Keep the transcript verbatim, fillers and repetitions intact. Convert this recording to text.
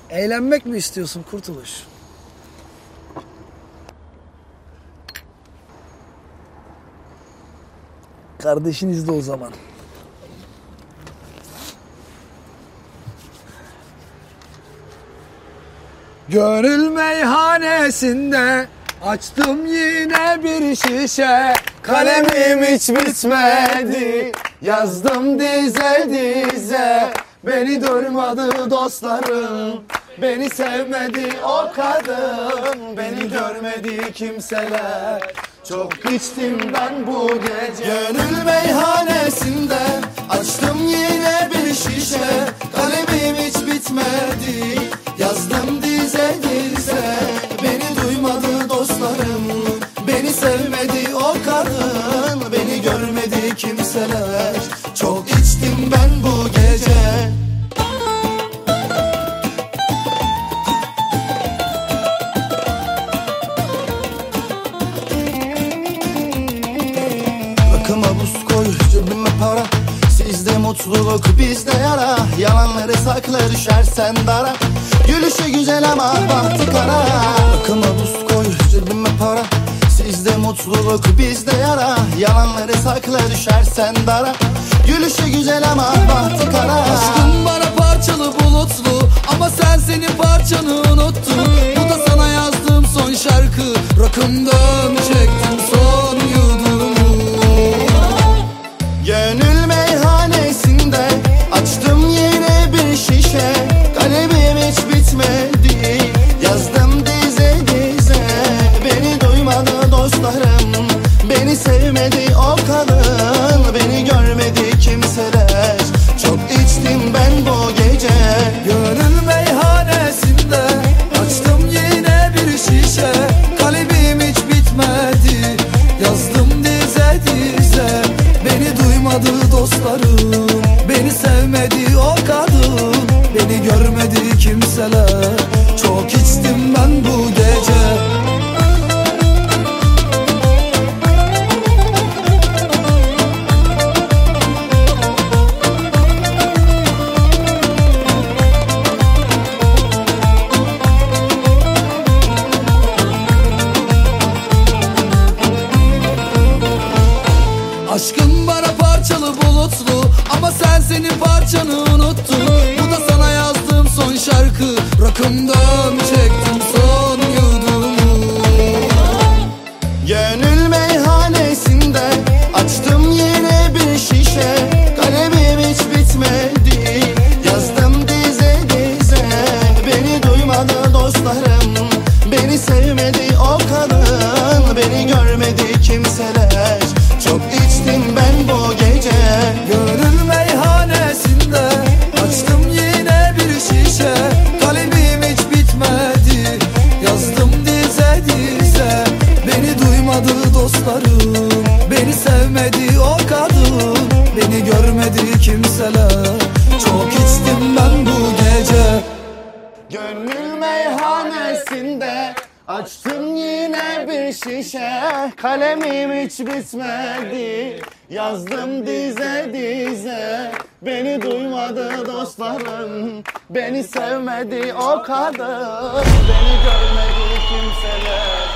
Eğlenmek mi istiyorsun Kurtuluş? Kardeşin izle o zaman. Gönül meyhanesinde açtım yine bir şişe. Kalemim hiç bitmedi, yazdım dize dize. Beni durmadı dostlarım, beni sevmedi o kadın. Beni görmedi kimseler, çok içtim ben bu gece. Gönül meyhanesinde açtım yine bir şişe. Kalemim hiç bitmedi, yazdım dize dize. Beni duymadı dostlarım, beni sevmedi o kadın. Beni görmedi kimseler, çok içtim ben bu gece. Rakıma buz koy, cebime para. Sizde mutluluk, bizde yara. Yalanları sakla, düşersen dara. Gülüşü güzel ama bahtı kara. Rakıma buz koy, cebime para. Sizde mutluluk, bizde yara. Yalanları sakla, düşersen dara. Gülüşü güzel ama bahtı kara. Aşkın bana parçalı bulutlu, ama sen senin parçanı unuttun. Bu da sana yazdığım son şarkı. Rakımdan çektim son yudumu. Gönül meyhanesinde açtım yine bir şişe. Kalemim hiç bitmedi, yazdım dize dize. Beni duymadı dostlarım, beni sevmedi o kadın. Beni görmedi kimseler, çok içtim ben bu gece. Gönül meyhanesinde açtım yine bir şişe. Kalemim hiç bitmedi, yazdım dize dize. Beni duymadı dostlarım, beni sevmedi o kadın. Beni görmedi kimseler, çok içtim ben bu gece. Aşkın bana parçalı bulutlu, ama sen senin parçanı unuttun. Bu da sana yazdığım son şarkı. Rakımdan çektim son yudumu. Gönül meyhanesinde açtım yine bir şişe. Kalemim hiç bitmedi, yazdım dize dize. Beni duymadı dostlarım, beni sevmedi o kadın. Beni görmedi kimseler, çok içtim ben bu gece. Gönül meyhanesinde açtım yine bir şişe. Kalemim hiç bitmedi, yazdım dize dize. Beni duymadı dostlarım, beni sevmedi o kadın. Beni görmedi kimseler, çok içtim ben bu gece. Gönül meyhanesinde açtım yine bir şişe. Kalemim hiç bitmedi, yazdım dize dize. Beni duymadı dostlarım, beni sevmedi o kadın. Beni görmedi kimseler,